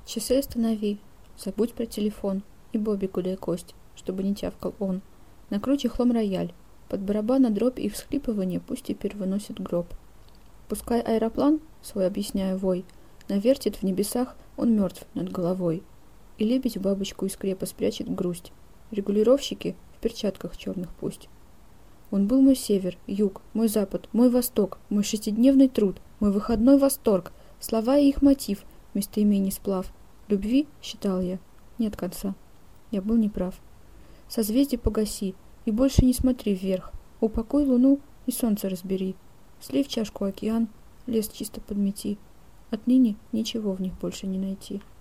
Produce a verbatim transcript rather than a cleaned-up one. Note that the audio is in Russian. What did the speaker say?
Часы останови, забудь про телефон и Бобику дай кость, чтобы не тявкал он. Накручи хлам рояль, под барабана дробь и всхлипывание пусть теперь выносит гроб. Пускай аэроплан, свой объясняя вой, навертит в небесах, он мертв над головой. И лебедь бабочку из крепа спрячет грусть. Регулировщики в перчатках черных пусть. Он был мой север, юг, мой запад, мой восток, мой шестидневный труд, мой выходной восторг, слова и их мотив, местоимений сплав. Любви, считал я, нет конца. Я был неправ. Созвездие погаси, и больше не смотри вверх. Упокой луну и солнце разбери. Слей в чашку океан, лес чисто подмети. Отныне ничего в них больше не найти.